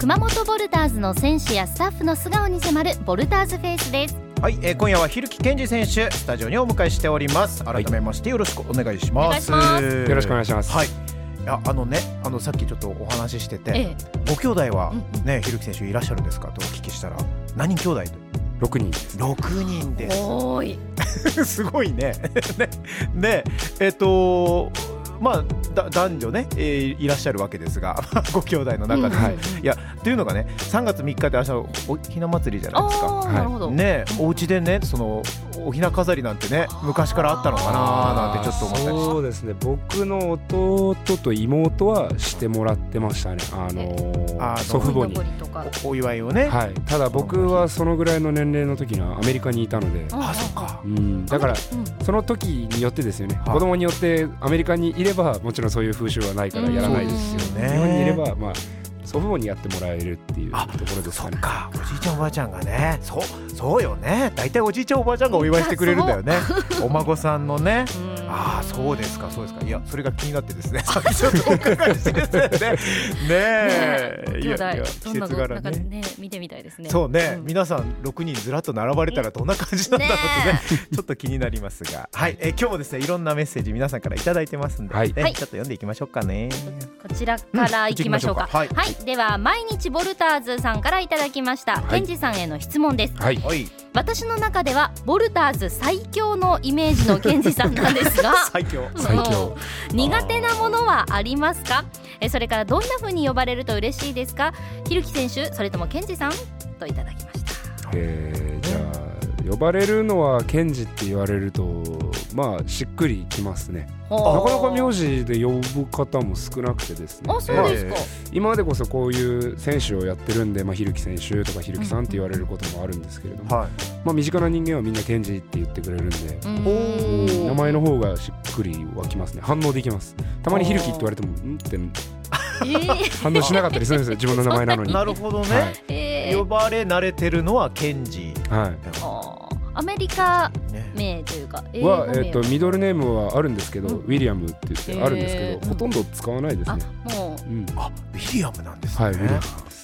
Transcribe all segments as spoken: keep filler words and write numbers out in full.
熊本ボルターズの選手やスタッフの素顔に迫るボルターズフェイスです。 はい、えー、今夜は蛭木健二選手スタジオにお迎えしております。改めましてよろしくお願いします。 お願いします。 よろしくお願いします。 はい、いやあのねあのさっきちょっとお話ししてて、ええ、ご兄弟は、うんね、蛭木選手いらっしゃるんですかとお聞きしたら何人兄弟とろくにんです。 ろくにんです。 多いすごいねねえっとまあ、だ男女ね、えー、いらっしゃるわけですがご兄弟の中で、うんはい、いやというのがねさんがつみっかで明日おひな祭りじゃないですか。 あ、なるほど、 ね、お家でねそのおひな飾りなんてね昔からあったのかななんてちょっと思ったりして。 そうですね、僕の弟と妹はしてもらってましたね。あのー、あ祖父母にお, お祝いをね、 はい、ただ僕はそのぐらいの年齢の時にはアメリカにいたので、 あそうか、 うん、だから、うん、その時によってですよね、子供によってアメリカにいればもちろんそういう風習はないからやらないですよね。日本にいればまあ祖父母にやってもらえるっていうところですかね。 そっか、おじいちゃんおばあちゃんがね、そうそうよね、大体おじいちゃんおばあちゃんがお祝いしてくれるんだよねお孫さんのね。ああそうですかそうですか。いやそれが気になってですねさっきちょっとお伺いしてですねねえ、 ね、 いやいや季節柄ねね見てみたいですね。 そうね、うん、皆さんろくにんずらっと並ばれたらどんな感じなんだろうってねちょっと気になりますが、はい、え今日もですねいろんなメッセージ皆さんからいただいてますんで、はいね、はい、ちょっと読んでいきましょうかね。 こちらからいきましょうか、うん、はい、はい、では毎日ボルターズさんからいただきました、はい、ケンジさんへの質問です、はい、私の中ではボルターズ最強のイメージのケンジさんなんですが最強最強苦手なものはありますか？えそれからどんな風に呼ばれると嬉しいですか？蛭木選手それともケンジさんといただきました。 えー、じゃあ呼ばれるのはケンジって言われるとまあしっくりきますね。なかなか名字で呼ぶ方も少なくてですね。 あ、そうですか。 今までこそこういう選手をやってるんで、まあ、蛭木選手とか蛭木さんって言われることもあるんですけれども、はい、まあ、身近な人間はみんなケンジって言ってくれるんで、お名前の方がしっくりはきますね。反応できます。たまに蛭木って言われてもんって反応しなかったりするんですよ自分の名前なのに。 なるほどね、はい、えー、呼ばれ慣れてるのはケンジ、 はい、 あアメリカ名というか、 英語名は、えー、とミドルネームはあるんですけど、うん、ウィリアムって言ってあるんですけど、えー、ほとんど使わないですね。 あ、もう、うん、 あウィリアムなんですね。 はい、ウィリアムです。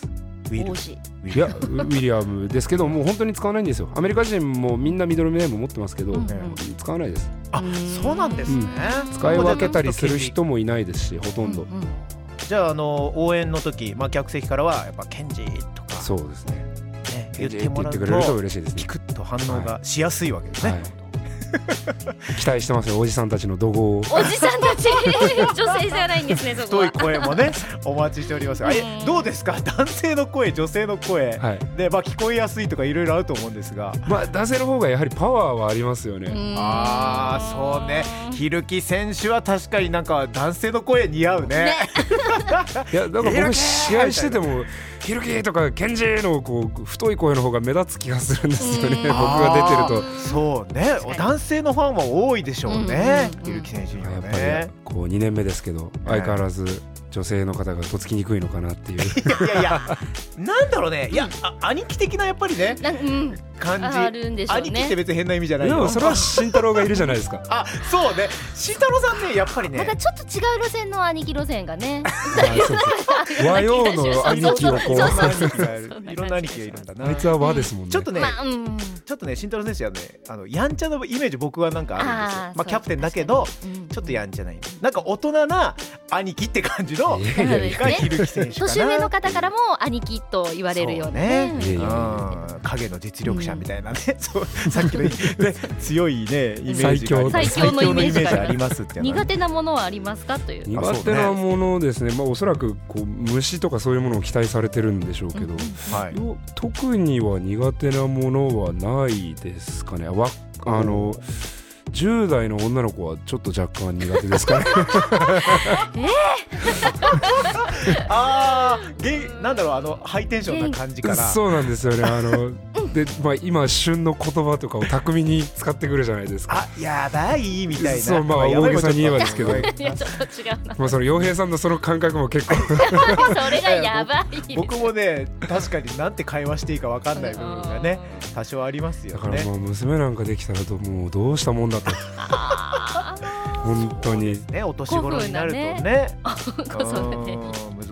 ウィル王子。 いやウィリアムですけどもう本当に使わないんですよ。アメリカ人もみんなミドルネーム持ってますけど、うんうん、使わないです。 あ、そうなんですね、 うん、使い分けたりする人もいないですし、ほとんど、うんうん、 じゃあ、あの応援の時、まあ、客席からはやっぱケンジとかそうですね、 ね、言ってもらうと言ってくれると嬉しいですね。 ピクッと反応がしやすいわけですね、はいはい、 期待してますよおじさんたちの怒号を。 おじさんたち女性じゃないんですね。そこは太い声もねお待ちしておりますが、えどうですか男性の声女性の声、はい、で、まあ、聞こえやすいとかいろいろあると思うんですが、 まあ、男性の方がやはりパワーはありますよね。 ああそうね、蛭木選手は確かになんか男性の声似合うね、ねいやだから僕試合してても蛭木とかケンジのこう太い声の方が目立つ気がするんですよね僕が出てると。 そうね、男性のファンは多いでしょうね、蛭木選手にはね。 やっぱりこうにねんめですけど相変わらず女性の方がとっつきにくいのかなっていう。 いやいやなんだろうね、いや兄貴的なやっぱりね感じあるんでしょうね。 兄貴って別に変な意味じゃないよ。 でもそれは慎太郎がいるじゃないですか。 あ、そうね、慎太郎さんねやっぱりねまたちょっと違う路線の兄貴路線がね和洋の兄貴をこういろんな兄貴がいるんだな。 あいつは和ですもんね。 ちょっとね、 まあうん、 ちょっとね慎太郎選手はねあのやんちゃなイメージ僕はなんかあるんですよ。あ、まあ、キャプテンだけど、うん、ちょっとやんちゃないなんか大人な兄貴って感じのが蛭木選手かな。 年上の方からも兄貴と言われるようなね、 ね、うん、影の実力者みたいなね、うん、そうさっきの、ね、強いねイメージが最強のイメージがありますっていうのは、ね、 苦手なものはありますかという。 苦手なものですね、まあ、おそらくこう虫とかそういうものを期待されてるんでしょうけど、うんはい、特には苦手なものはないですかね。わあのじゅう代の女の子はちょっと若干苦手ですかね。 えー、 あーなんだろうあのハイテンションな感じから。 そうなんですよね。あので、まあ、今旬の言葉とかを巧みに使ってくるじゃないですか。 あ、やばいみたいな。 そう、まあ大げさに言えばですけどいやちょっと違うな。 まあその洋平さんのその感覚も結構それがやばいです。 僕もね確かになんて会話していいか分かんない部分がね多少ありますよね。 だからもう娘なんかできたらもうどうしたもんだと本当にね、お年頃になるとね難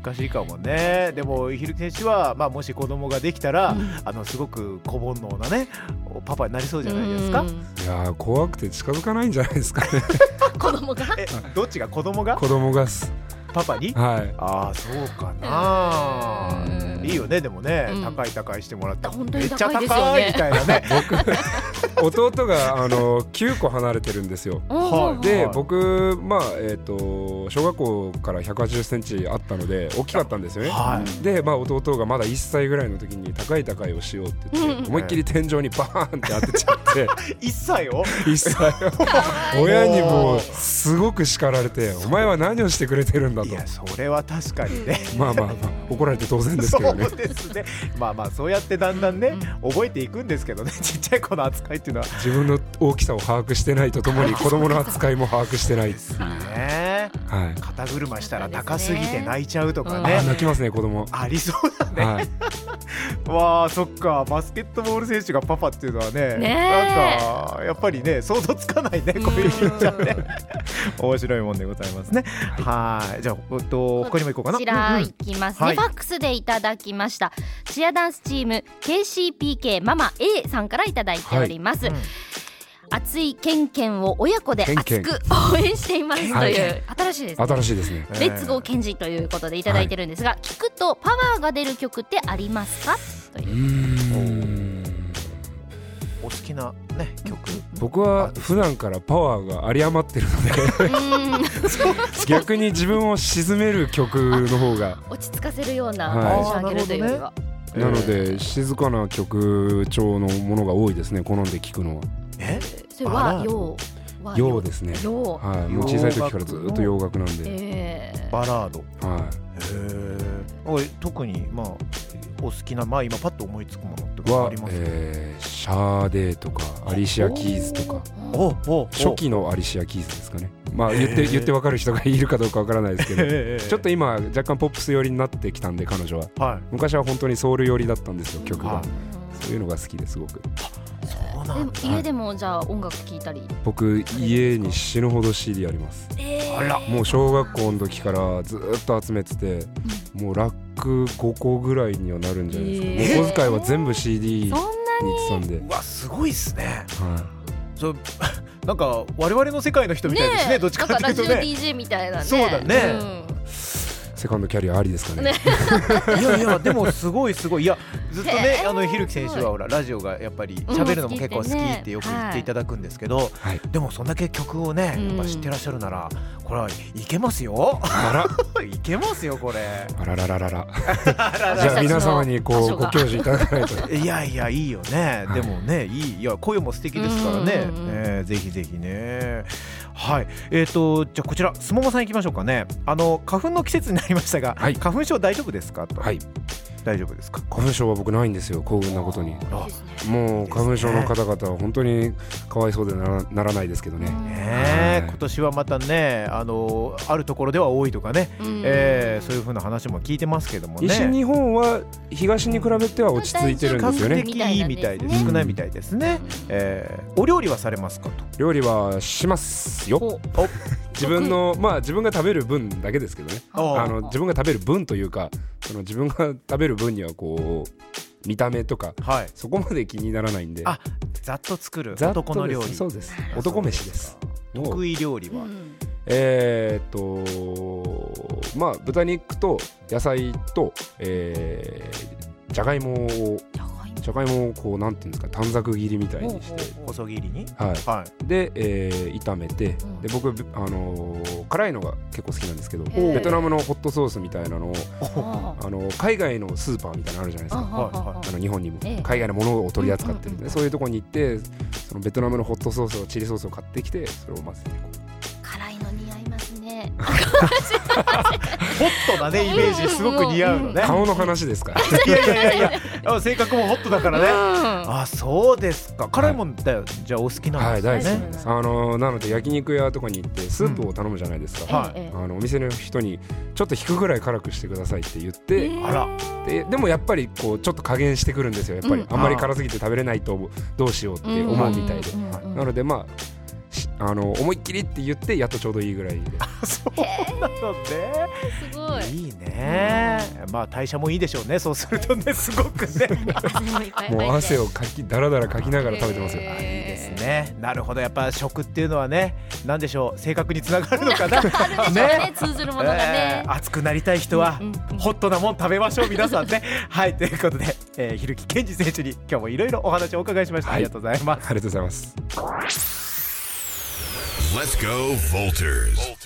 難しいかもね。でもひるき選手は、まあ、もし子供ができたら、うん、あのすごく小煩悩なねパパになりそうじゃないですか。 いや怖くて近づかないんじゃないですかね子供がえどっちが子供が子供がすパパに、 はい、 ああそうかな、いいよね。でもね、うん、高い高いしてもらってめっちゃ高いみたいなね僕弟があのきゅうこ離れてるんですよで、はい、僕、まあえー、と小学校からひゃくはちじゅっセンチあったので大きかったんですよね、はい、で、まあ、弟がまだいっさいぐらいの時に高い高いをしようって言って、うん、思いっきり天井にバーンって当てちゃっていっさいをいっさいを親にもうすごく叱られてお前は何をしてくれてるんだと。 いやそれは確かにねまあまあ、まあ、怒られて当然ですけどね。 そうですね。まあまあそうやってだんだんね、うん、覚えていくんですけどね、ちっちゃい子の扱いっていうのは自分の大きさを把握してないとともに子供の扱いも把握してないですね、 はい、肩車したら高すぎて泣いちゃうとかね、 あ泣きますね子供。 ありそうだね、はい、わあそっかバスケットボール選手がパパっていうのは ね, ねなんかやっぱりね想像つかないねこういうふうにちゃね面白いもんでございますね。はいじゃあと他にも行こうかな。 こちらいきますね、うんうん、ファックスでいただきましたチアダンスチーム ケーシーピーケー ママ A さんからいただいております、はいうん、熱いケンケンを親子で熱く応援していますという、はい、新しいですね新しいですねレッツゴーケンジということでいただいてるんですが、はい、聞くとパワーが出る曲ってありますかという。うーんお好きな、ね、曲。 僕は普段からパワーが有り余ってるので逆に自分を沈める曲の方が落ち着かせるようなテンション上げるというよりは、 なので静かな曲調のものが多いですね好んで聴くのは。 えそれは洋洋ですね。はい、もう小さい時からずっと洋楽なんで、 えー、バラード。はい。へえ。特にまあお好きなまあ今パッと思いつくものってありますか。えー、 シャーデーとかアリシア・キーズとかおお初期のアリシア・キーズですかね。まあ言って言って分かる人がいるかどうか分からないですけどちょっと今若干ポップス寄りになってきたんで彼女は、はい、昔は本当にソウル寄りだったんですよ曲が、はい、そういうのが好きですごく。 そうなんだ。でも家でもじゃあ音楽聴いたり。 僕家に死ぬほど シーディー あります、えー、あらもう小学校の時からずっと集めてて、うん、もうラックごこぐらいにはなるんじゃないですか、えー、もう小遣いは全部 シーディー に行ってたんで。 うわすごいっすね、はい、そうなんか我々の世界の人みたいですね、ねどっちかというとね。なんかラジオ ディージェー みたいなね。そうだね、うんセカンドキャリアありですかね。 いやいやでもすごいすごい。いやずっとねあのひるき選手はほらラジオがやっぱり喋るのも結構好きってよく言っていただくんですけど、はい、でもそんだけ曲をねやっぱ知ってらっしゃるならこれはいけますよ。あらいけますよこれ。 あらららららじゃあ皆様にこうご教示いただかないと。 いやいやいいよね、はい、でもねいいいや声も素敵ですからね、えー、ぜひぜひね。はいえーとじゃあこちらすももさん行きましょうかね。あの花粉の季節になりましたが、はい、花粉症大丈夫ですかと。はい大丈夫ですか。 花粉症は僕ないんですよ幸運なことに。もう花粉症の方々は本当にかわいそうでな ら, ならないですけどね。 ね、はい、今年はまたね あのあるところでは多いとかね、えー、そういう風な話も聞いてますけどもね。 西日本は東に比べては落ち着いてるんですよね。 比較的いいみたいで少ないみたいですね、えー、お料理はされますかと。 料理はしますよ。お自分のまあ自分が食べる分だけですけどね。あの自分が食べる分というかその自分が食べる分にはこう見た目とか、はい、そこまで気にならないんで。 あざっと作る男の料理。 そうです男飯です。 得意料理は、うん、 えー、っとまあ豚肉と野菜と、えー、じゃがいもをじゃがいもをこうなんていうんですか短冊切りみたいにして細切りに、 はいはい、で、えー、炒めて、うん、で僕、あのー、辛いのが結構好きなんですけどベトナムのホットソースみたいなのをあの海外のスーパーみたいなのあるじゃないですか。あの日本にも海外のものを取り扱ってるんで、うん、そういうところに行ってそのベトナムのホットソースをチリソースを買ってきてそれを混ぜてこう辛いの似合いますねホットなねイメージすごく似合うのね。 顔の話ですかいやいやいやいや性格もホットだからね、うん、あそうですか。辛いもんだよ、はい、じゃあお好きなんですね。はい大好きです。あのなので焼肉屋とかに行ってスープを頼むじゃないですか、うんはい、あのお店の人にちょっと引くぐらい辛くしてくださいって言って、えー、あら で, でもやっぱりこうちょっと加減してくるんですよやっぱり、うん、あんまり辛すぎて食べれないとどうしようって思うみたいで、うん、なのでまああの思いっきりって言ってやっとちょうどいいぐらいで。 そうなのね。 すごい。 いいね。まあ代謝もいいでしょうね。そうするとね、すごくね。 もう汗をかきだらだらかきながら食べてますよ。 いいですね。なるほど。やっぱ食っていうのはね、なんでしょう、性格につながるのかな。 ね、通ずるものがね。 えー、熱くなりたい人はホットなもん食べましょう皆さんね。はい、ということで、えー、蛭木健二選手に今日もいろいろお話をお伺いしました。はい、ありがとうございます。 ありがとうございます。 Let's go Volters.